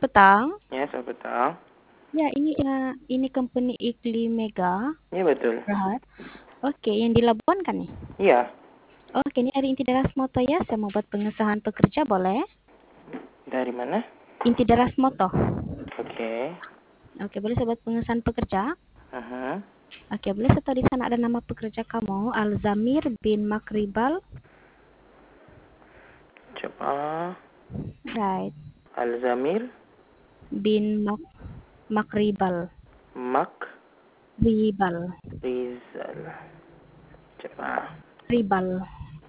petang. Ya, selamat petang. Ya, ini company Iklim Mega, Iya, betul. Rahat. Oke, yang di Labuan kan nih? Iya. Oke, ini dari Inti Daras Moto ya. Saya mau buat pengesahan pekerja, boleh? Dari mana? Inti Daras Moto. Oke. Oke, boleh saya buat pengesahan pekerja? Aha. Oke, boleh saya tahu di sana ada nama pekerja kamu, Alzamir bin Makribal. Coba. Right. Alzamir Bin Makribal. Mak Ribal. Rizal. Coba. Ribal.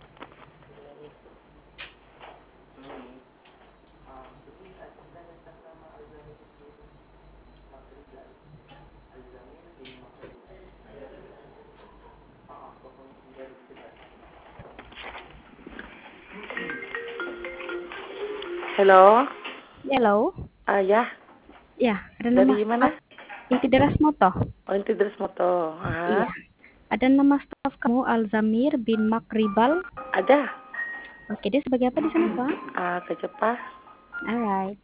Hello. Hello. Ya. Ya, ada nama Dari mana? staff Inti Daras Moto. Oh, Inti Daras Moto. Iya. Ada nama staf kamu Alzamir bin Makribal. Ada. Oke, dia sebagai apa di sana, Pak? Kecepah. Alright.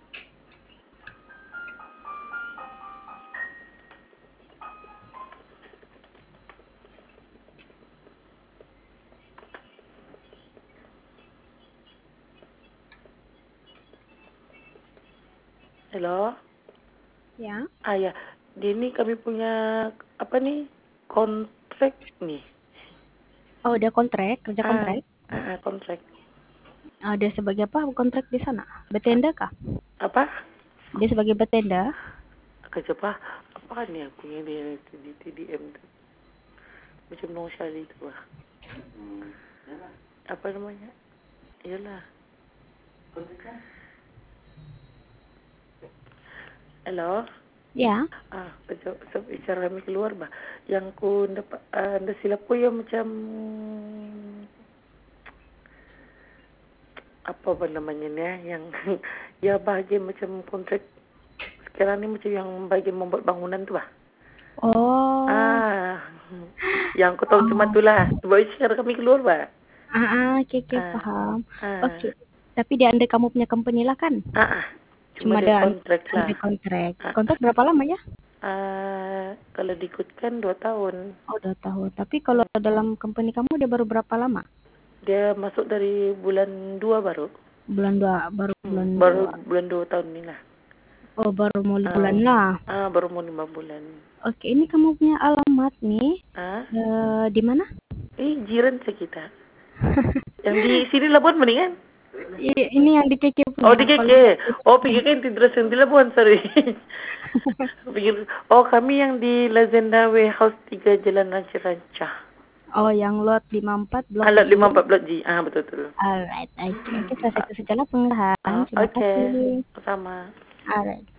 Hello. Ya. Ya. Di ini kami punya apa nih? Kontrak nih. Oh, dia kontrak, kerja kontrak. Kontrak. Dia sebagai apa kontrak di sana? Betenda kah? Apa? Dia sebagai betenda. Kecepah. Apa nih aku punya di TDM tuh? Macam Nong Shali itu lah. Apa namanya? Iyalah. Halo. Ya. Bicara kami keluar bah. Yang ku dapat anda silap ku ya macam apa namanya nih yang ya bahagian macam kontrak sekarang ini macam yang bagian membuat bangunan tu bah. Oh. Yang ku tahu cuma itulah. Sebab sekarang kami keluar bah. Oke, paham. Oke. Tapi di anda kamu punya company lah kan? Cuma ada kontrak lah. Ada kontrak. Kontrak berapa lama ya? Kalau diikutkan 2 tahun. Oh, 2 tahun. Tapi kalau dalam company kamu dia baru berapa lama? Dia masuk dari bulan 2 baru. Bulan 2, baru bulan Baru 2. bulan 2 tahun ini lah. Oh, baru mau bulan lah. Baru mau 5 bulan. Oke, ini kamu punya alamat nih. Di mana? Jiran kita. Yang di sini Labuan mendingan. Ini yang di KK punya. Oh, di KK. Oh, pikir kan Tidras yang di Labuan, sorry. Kami yang di Lazenda Warehouse 3 Jalan Ranca. Oh, yang lot 54 blok Lot G. 54 blok G. Betul. Alright, oke. Selesai itu sajalah pengarahan. Terima kasih. Sama. Alright.